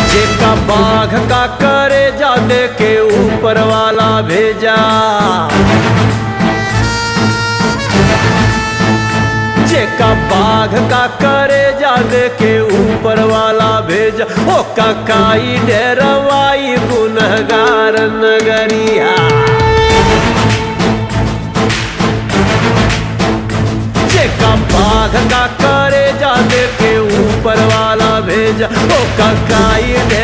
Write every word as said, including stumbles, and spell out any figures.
जेका बाघ का करे जा दे के ऊपर वाला भेजा, जेका बाघ का करे जा दे के ऊपर वाला भेजा। ओ ककाई डेरवाई गुनहगार नगरिया, जेका बाघ का करे जा दे के ऊपर वाला भेजा। ओ ककाई